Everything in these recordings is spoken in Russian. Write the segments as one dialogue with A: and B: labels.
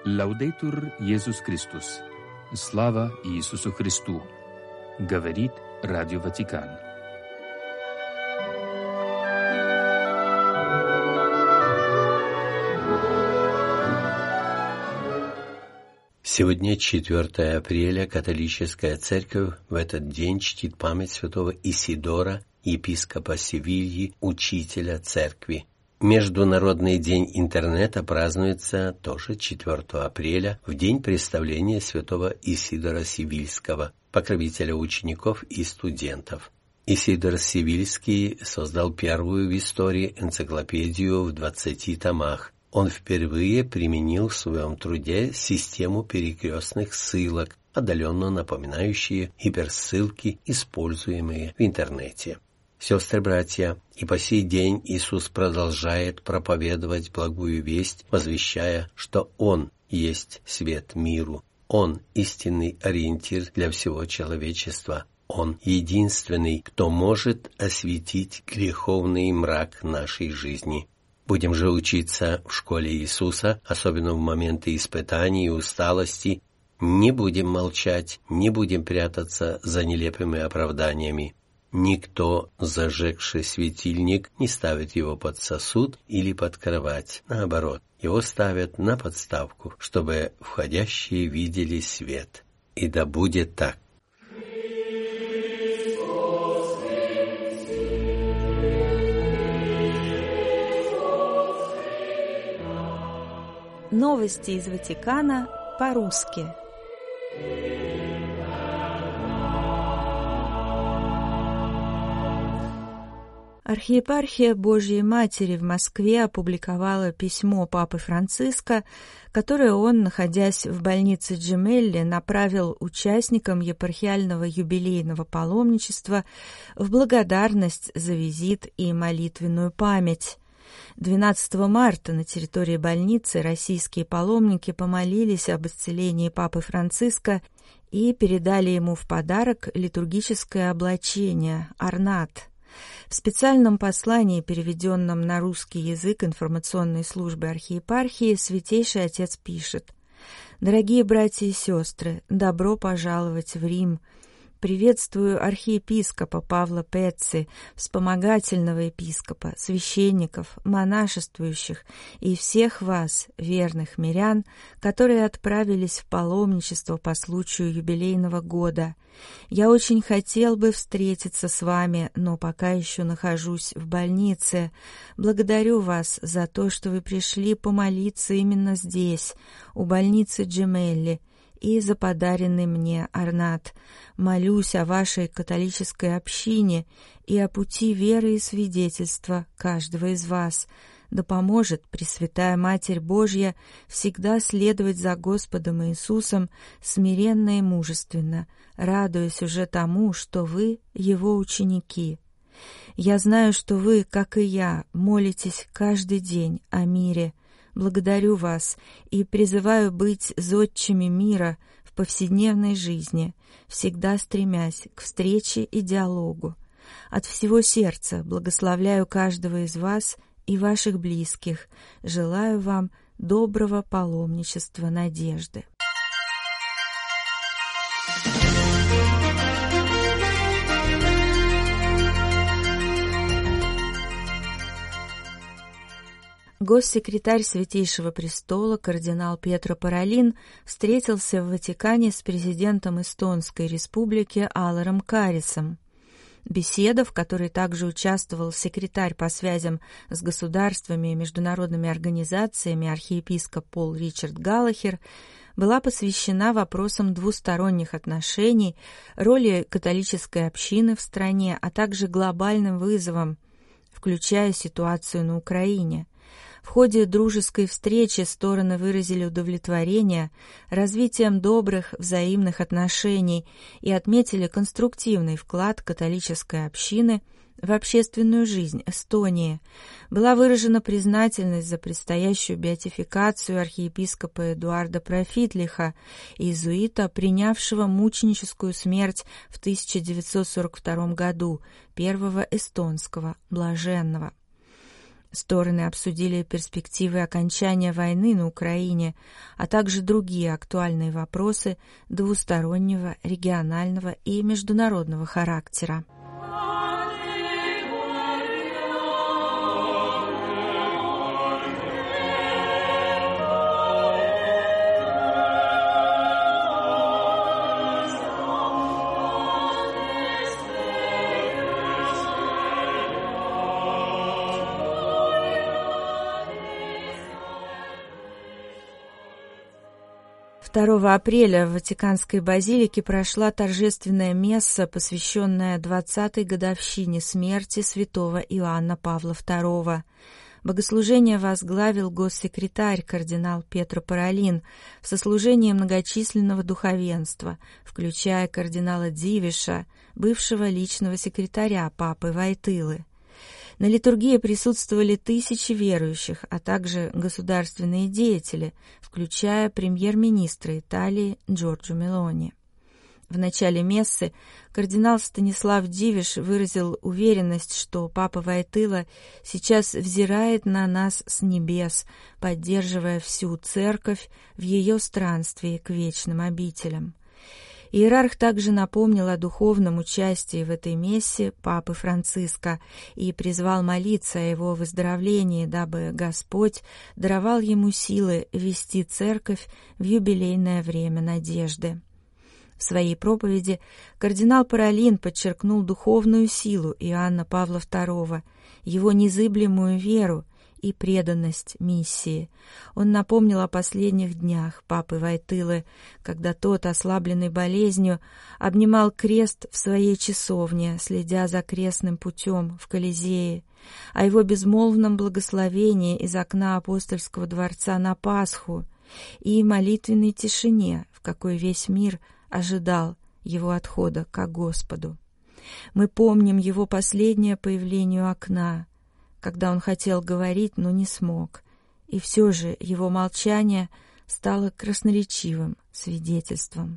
A: Лаудейтур Иисус Христос. Слава Иисусу Христу. Говорит Радио Ватикан.
B: Сегодня 4 апреля. Католическая церковь в этот день чтит память святого Исидора, епископа Севильи, учителя церкви. Международный день интернета празднуется тоже 4 апреля, в день представления святого Исидора Севильского, покровителя учеников и студентов. Исидор Севильский создал первую в истории энциклопедию в 20 томах. Он впервые применил в своем труде систему перекрестных ссылок, отдаленно напоминающие гиперссылки, используемые в интернете. Сестры-братья, и по сей день Иисус продолжает проповедовать благую весть, возвещая, что Он есть свет миру, Он истинный ориентир для всего человечества, Он единственный, кто может осветить греховный мрак нашей жизни. Будем же учиться в школе Иисуса, особенно в моменты испытаний и усталости. Не будем молчать, не будем прятаться за нелепыми оправданиями. Никто, зажегший светильник, не ставит его под сосуд или под кровать. Наоборот, его ставят на подставку, чтобы входящие видели свет. И да будет так.
C: Новости из Ватикана по-русски. Архиепархия Божьей Матери в Москве опубликовала письмо Папы Франциска, которое он, находясь в больнице Джемелли, направил участникам епархиального юбилейного паломничества в благодарность за визит и молитвенную память. 12 марта на территории больницы российские паломники помолились об исцелении Папы Франциска и передали ему в подарок литургическое облачение «Орнат». В специальном послании, переведенном на русский язык информационной службы архиепархии, Святейший Отец пишет: «Дорогие братья и сестры, добро пожаловать в Рим! Приветствую архиепископа Павла Пецци, вспомогательного епископа, священников, монашествующих и всех вас, верных мирян, которые отправились в паломничество по случаю юбилейного года. Я очень хотел бы встретиться с вами, но пока еще нахожусь в больнице. Благодарю вас за то, что вы пришли помолиться именно здесь, у больницы Джемелли, и за подаренный мне орнат. Молюсь о вашей католической общине и о пути веры и свидетельства каждого из вас. Да поможет Пресвятая Матерь Божья всегда следовать за Господом Иисусом смиренно и мужественно, радуясь уже тому, что вы Его ученики. Я знаю, что вы, как и я, молитесь каждый день о мире. Благодарю вас и призываю быть зодчими мира в повседневной жизни, всегда стремясь к встрече и диалогу. От всего сердца благословляю каждого из вас и ваших близких. Желаю вам доброго паломничества надежды». Госсекретарь Святейшего Престола кардинал Пьетро Паролин встретился в Ватикане с президентом Эстонской Республики Аларом Карисом. Беседа, в которой также участвовал секретарь по связям с государствами и международными организациями архиепископ Пол Ричард Галлахер, была посвящена вопросам двусторонних отношений, роли католической общины в стране, а также глобальным вызовам, включая ситуацию на Украине. В ходе дружеской встречи стороны выразили удовлетворение развитием добрых взаимных отношений и отметили конструктивный вклад католической общины в общественную жизнь Эстонии. Была выражена признательность за предстоящую беатификацию архиепископа Эдуарда Профитлиха, иезуита, принявшего мученическую смерть в 1942 году, первого эстонского блаженного. Стороны обсудили перспективы окончания войны на Украине, а также другие актуальные вопросы двустороннего, регионального и международного характера. «2 апреля в Ватиканской базилике прошла торжественная месса, посвященная 20-й годовщине смерти святого Иоанна Павла II. Богослужение возглавил госсекретарь кардинал Петро Паролин в сослужении многочисленного духовенства, включая кардинала Дивиша, бывшего личного секретаря папы Войтылы. На литургии присутствовали тысячи верующих, а также государственные деятели, включая премьер-министра Италии Джорджо Мелони. В начале мессы кардинал Станислав Дивиш выразил уверенность, что папа Войтыла сейчас взирает на нас с небес, поддерживая всю церковь в ее странстве к вечным обителям. Иерарх также напомнил о духовном участии в этой мессе папы Франциска и призвал молиться о его выздоровлении, дабы Господь даровал ему силы вести церковь в юбилейное время надежды. В своей проповеди кардинал Паролин подчеркнул духовную силу Иоанна Павла II, его незыблемую веру и преданность миссии. Он напомнил о последних днях папы Войтылы, когда тот, ослабленный болезнью, обнимал крест в своей часовне, следя за крестным путем в Колизее, о его безмолвном благословении из окна апостольского дворца на Пасху и молитвенной тишине, в какой весь мир ожидал его отхода ко Господу. Мы помним его последнее появление у окна, когда он хотел говорить, но не смог, и все же его молчание стало красноречивым свидетельством.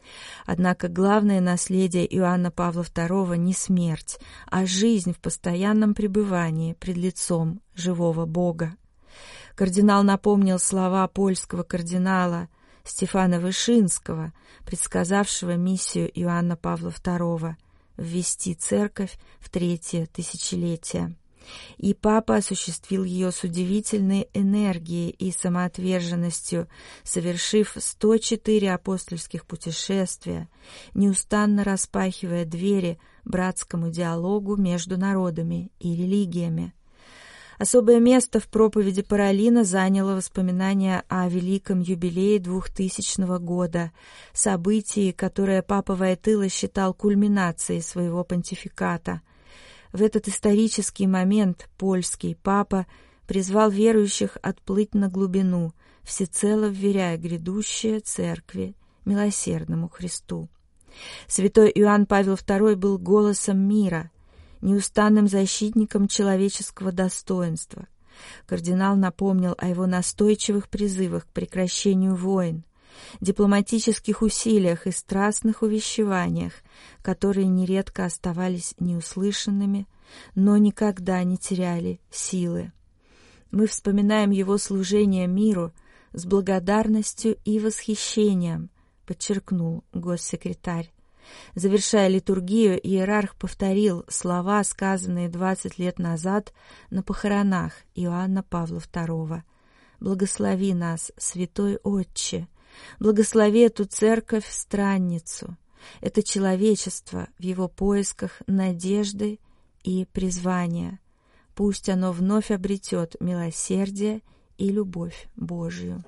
C: Однако главное наследие Иоанна Павла II не смерть, а жизнь в постоянном пребывании пред лицом живого Бога. Кардинал напомнил слова польского кардинала Стефана Вышинского, предсказавшего миссию Иоанна Павла II ввести церковь в 3-е тысячелетие. И папа осуществил ее с удивительной энергией и самоотверженностью, совершив 104 апостольских путешествия, неустанно распахивая двери братскому диалогу между народами и религиями. Особое место в проповеди Паролина заняло воспоминание о великом юбилее 2000 года, событии, которое папа Войтыла считал кульминацией своего понтификата. В этот исторический момент польский папа призвал верующих отплыть на глубину, всецело вверяя грядущее церкви милосердному Христу. Святой Иоанн Павел II был голосом мира, неустанным защитником человеческого достоинства. Кардинал напомнил о его настойчивых призывах к прекращению войн, дипломатических усилиях и страстных увещеваниях, которые нередко оставались неуслышанными, но никогда не теряли силы. Мы вспоминаем его служение миру с благодарностью и восхищением, подчеркнул госсекретарь. Завершая литургию, иерарх повторил слова, сказанные 20 лет назад на похоронах Иоанна Павла II. «Благослови нас, Святой Отче! Благослови эту церковь-странницу, это человечество в его поисках надежды и призвания. Пусть оно вновь обретет милосердие и любовь Божию».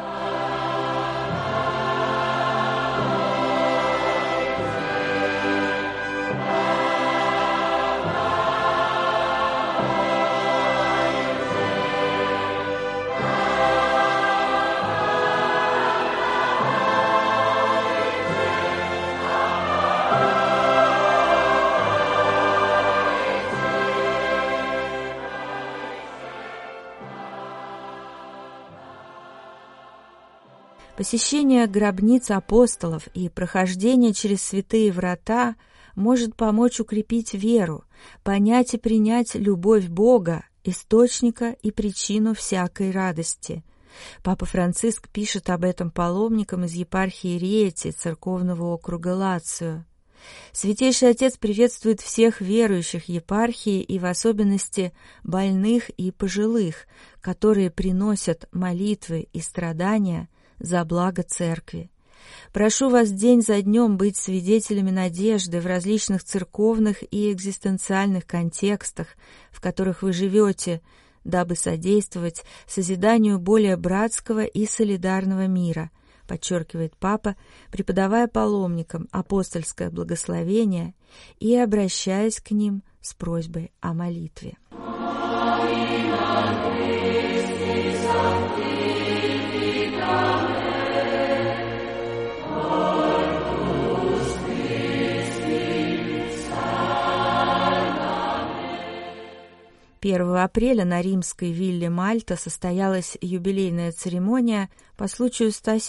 C: Посещение гробниц апостолов и прохождение через святые врата может помочь укрепить веру, понять и принять любовь Бога источника и причину всякой радости. Папа Франциск пишет об этом паломникам из епархии Риети церковного округа Лацио. Святейший Отец приветствует всех верующих епархии и в особенности больных и пожилых, которые приносят молитвы и страдания за благо Церкви. Прошу вас день за днем быть свидетелями надежды в различных церковных и экзистенциальных контекстах, в которых вы живете, дабы содействовать созиданию более братского и солидарного мира, подчеркивает Папа, преподавая паломникам апостольское благословение и обращаясь к ним с просьбой о молитве. Первого апреля на римской вилле Мальта состоялась юбилейная церемония по случаю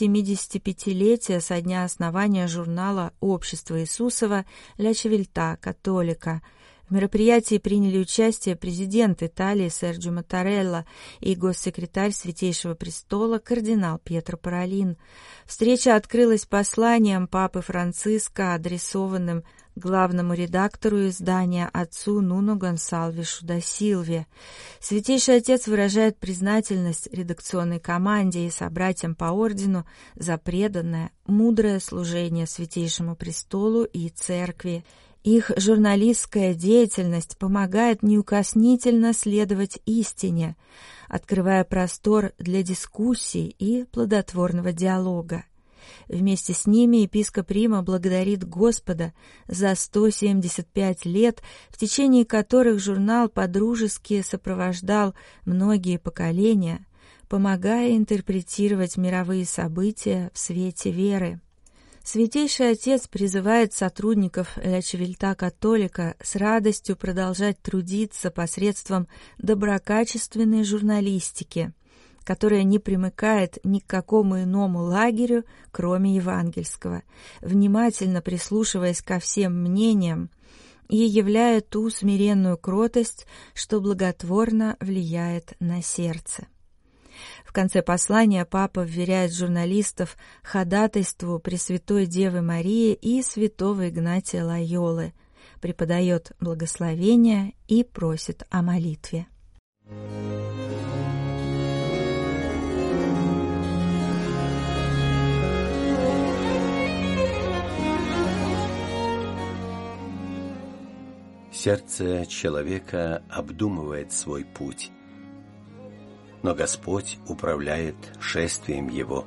C: 175-летия со дня основания журнала «Общество Иисусова» «Ля Civiltà Cattolica». В мероприятии приняли участие президент Италии Серджио Маттарелла и госсекретарь Святейшего Престола кардинал Пьетро Паролин. Встреча открылась посланием Папы Франциска, адресованным главному редактору издания отцу Нуно Гонсалвешу да Силве. Святейший Отец выражает признательность редакционной команде и собратьям по ордену за преданное, мудрое служение Святейшему Престолу и Церкви. Их журналистская деятельность помогает неукоснительно следовать истине, открывая простор для дискуссий и плодотворного диалога. Вместе с ними епископ Рима благодарит Господа за 175 лет, в течение которых журнал подружески сопровождал многие поколения, помогая интерпретировать мировые события в свете веры. Святейший Отец призывает сотрудников Ля Civiltà Cattolica с радостью продолжать трудиться посредством доброкачественной журналистики, которая не примыкает ни к какому иному лагерю, кроме евангельского, внимательно прислушиваясь ко всем мнениям и являя ту смиренную кротость, что благотворно влияет на сердце. В конце послания Папа вверяет журналистов ходатайству Пресвятой Девы Марии и святого Игнатия Лойолы, преподает благословение и просит о молитве.
B: Сердце человека обдумывает свой путь, но Господь управляет шествием его.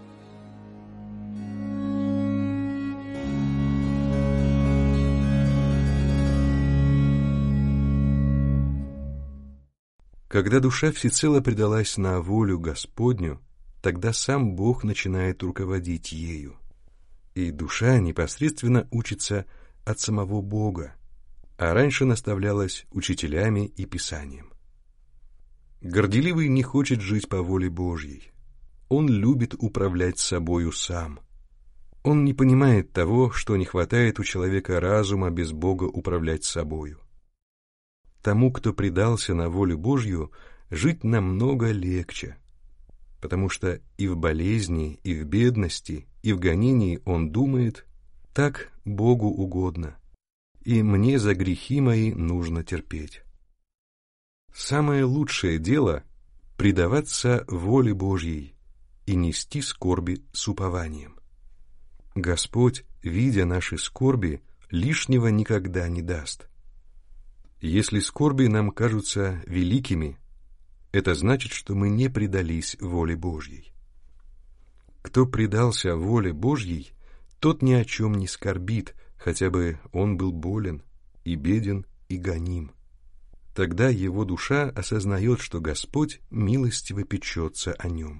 D: Когда душа всецело предалась на волю Господню, тогда сам Бог начинает руководить ею, и душа непосредственно учится от самого Бога, а раньше наставлялась учителями и Писанием. Горделивый не хочет жить по воле Божьей. Он любит управлять собою сам. Он не понимает того, что не хватает у человека разума без Бога управлять собою. Тому, кто предался на волю Божью, жить намного легче, потому что и в болезни, и в бедности, и в гонении он думает: так Богу угодно, и мне за грехи мои нужно терпеть. Самое лучшее дело — предаваться воле Божьей и нести скорби с упованием. Господь, видя наши скорби, лишнего никогда не даст. Если скорби нам кажутся великими, это значит, что мы не предались воле Божьей. Кто предался воле Божьей, тот ни о чем не скорбит, хотя бы он был болен, и беден, и гоним. Тогда его душа осознает, что Господь милостиво печется о нем.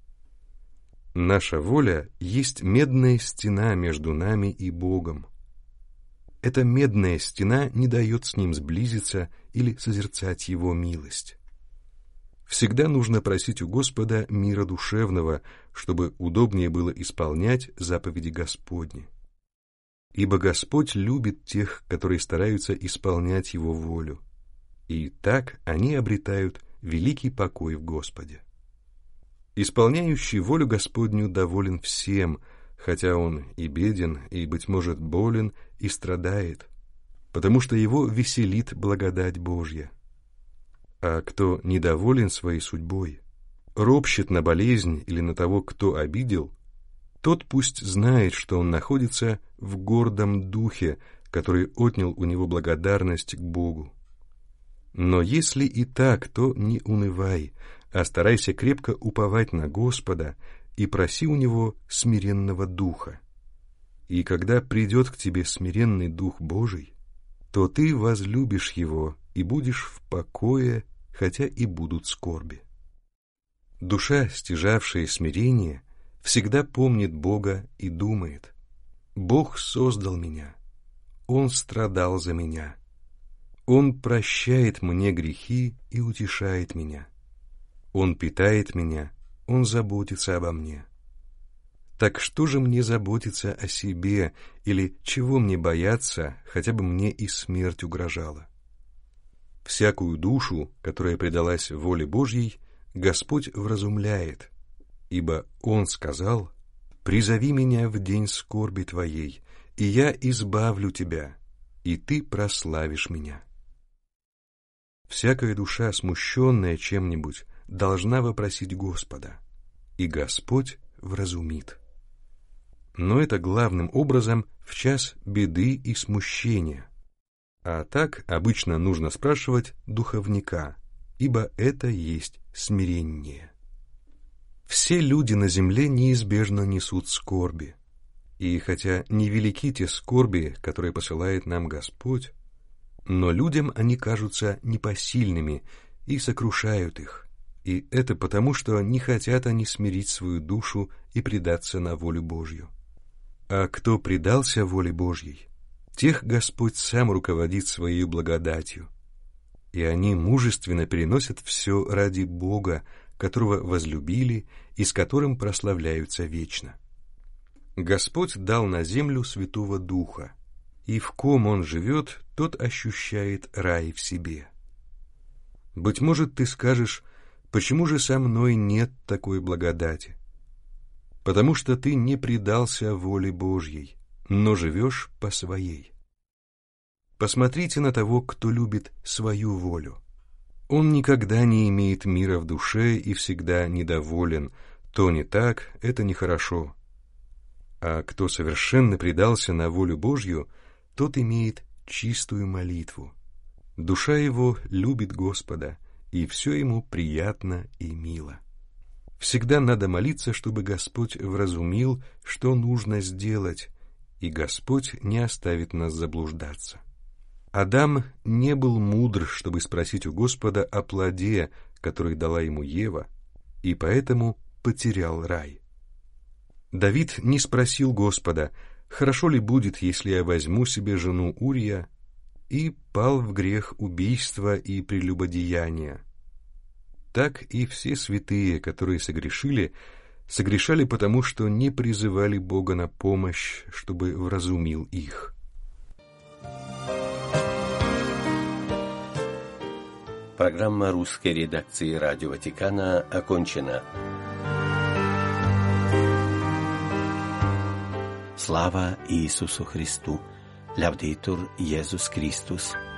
D: Наша воля есть медная стена между нами и Богом. Эта медная стена не дает с Ним сблизиться или созерцать Его милость. Всегда нужно просить у Господа мира душевного, чтобы удобнее было исполнять заповеди Господни. Ибо Господь любит тех, которые стараются исполнять Его волю. И так они обретают великий покой в Господе. Исполняющий волю Господню доволен всем, хотя он и беден, и, быть может, болен, и страдает, потому что его веселит благодать Божья. А кто недоволен своей судьбой, ропщет на болезнь или на того, кто обидел, тот пусть знает, что он находится в гордом духе, который отнял у него благодарность к Богу. Но если и так, то не унывай, а старайся крепко уповать на Господа и проси у Него смиренного духа. И когда придет к тебе смиренный Дух Божий, то ты возлюбишь Его и будешь в покое, хотя и будут скорби. Душа, стяжавшая смирение, всегда помнит Бога и думает: Бог создал меня, Он страдал за меня, Он прощает мне грехи и утешает меня, Он питает меня, Он заботится обо мне. Так что же мне заботиться о себе, или чего мне бояться, хотя бы мне и смерть угрожала? Всякую душу, которая предалась воле Божьей, Господь вразумляет, ибо Он сказал: «Призови меня в день скорби твоей, и я избавлю тебя, и ты прославишь меня». Всякая душа, смущенная чем-нибудь, должна вопросить Господа, и Господь вразумит. Но это главным образом в час беды и смущения. А так обычно нужно спрашивать духовника, ибо это есть смирение. Все люди на земле неизбежно несут скорби, и хотя невелики те скорби, которые посылает нам Господь, но людям они кажутся непосильными и сокрушают их, и это потому, что не хотят они смирить свою душу и предаться на волю Божью. А кто предался воле Божьей, тех Господь сам руководит своей благодатью, и они мужественно переносят все ради Бога, которого возлюбили и с которым прославляются вечно. Господь дал на землю Святого Духа, и в ком Он живет, тот ощущает рай в себе. Быть может, ты скажешь: почему же со мной нет такой благодати? Потому что ты не предался воле Божьей, но живешь по своей. Посмотрите на того, кто любит свою волю. Он никогда не имеет мира в душе и всегда недоволен. То не так, это нехорошо. А кто совершенно предался на волю Божью, тот имеет чистую молитву. Душа его любит Господа, и все ему приятно и мило. Всегда надо молиться, чтобы Господь вразумил, что нужно сделать, и Господь не оставит нас заблуждаться. Адам не был мудр, чтобы спросить у Господа о плоде, который дала ему Ева, и поэтому потерял рай. Давид не спросил Господа: хорошо ли будет, если я возьму себе жену Урия, и пал в грех убийства и прелюбодеяния. Так и все святые, которые согрешали потому, что не призывали Бога на помощь, чтобы вразумил их.
B: Программа русской редакции Радио Ватикана окончена. Слава Иисусу Христу! Лявдейтур Иисус Христос!